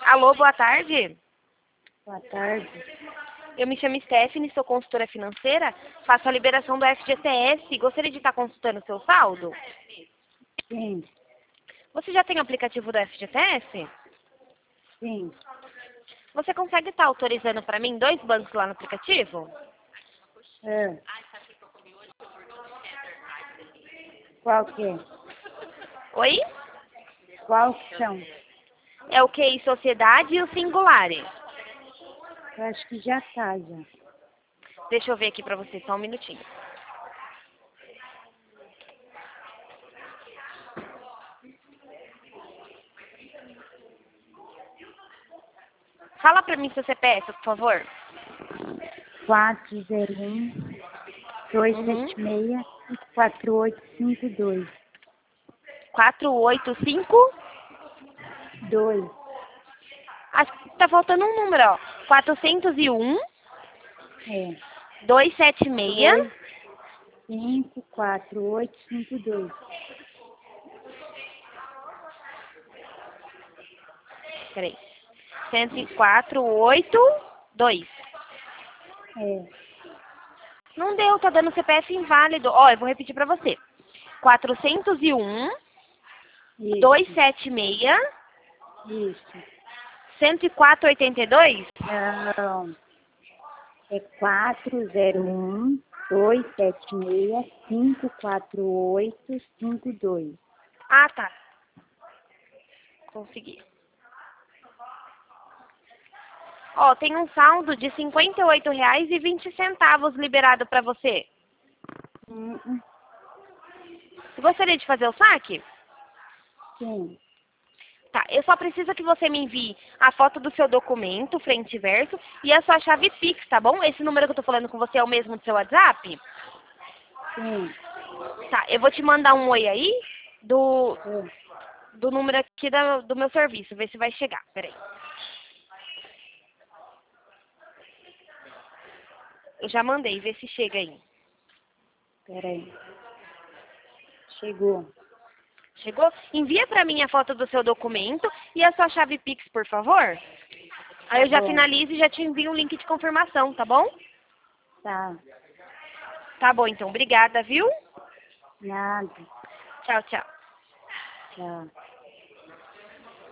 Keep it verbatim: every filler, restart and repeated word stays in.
Alô, boa tarde. Boa tarde. Eu me chamo Stephanie, sou consultora financeira, faço a liberação do F G T S. Gostaria de estar consultando o seu saldo? Sim, Você já tem o aplicativo do F G T S? sim. Você consegue estar autorizando para mim dois bancos lá no aplicativo? É. Qual que é? Oi? Qual que são? É o Q I Sociedade e o Singulare. Eu acho que já tá, já. Deixa eu ver aqui para você, só um minutinho. Fala para mim seu C P F, por favor. quatro zero um, dois Uhum. sete seis, quatro oito cinco dois. quatro oito cinco. dois. Acho que tá faltando um número, ó. quatrocentos e um, É. duzentos e setenta e seis. dois cinco quatro oito cinco dois. Peraí. cento e quatro, oito, dois. É. Não deu, tá dando C P F inválido. Ó, eu vou repetir pra você. quatrocentos e um, duzentos e Isso. setenta e seis, Isso. cento e quatro, oitenta e dois. Não. É quatro zero um, dois sete seis, cinco quatro oito cinco dois. Ah, tá. Consegui. Ó, tem um saldo de cinquenta e oito reais e vinte centavos liberado pra você. Hum, hum. Você gostaria de fazer o saque? Sim. Tá, eu só preciso que você me envie a foto do seu documento, frente e verso, e a sua chave Pix, tá bom? Esse número que eu tô falando com você é o mesmo do seu WhatsApp? Sim. Tá, eu vou te mandar um oi aí do, É. do número aqui da, do meu serviço, ver se vai chegar. Peraí. Eu já mandei, vê se chega aí. Peraí. Chegou. Chegou? Envia pra mim a foto do seu documento e a sua chave Pix, por favor. Aí Tá eu já bom. finalizo e já te envio um link de confirmação, tá bom? Tá. Tá bom, então. Obrigada, viu? Nada. Tchau, tchau. Tchau.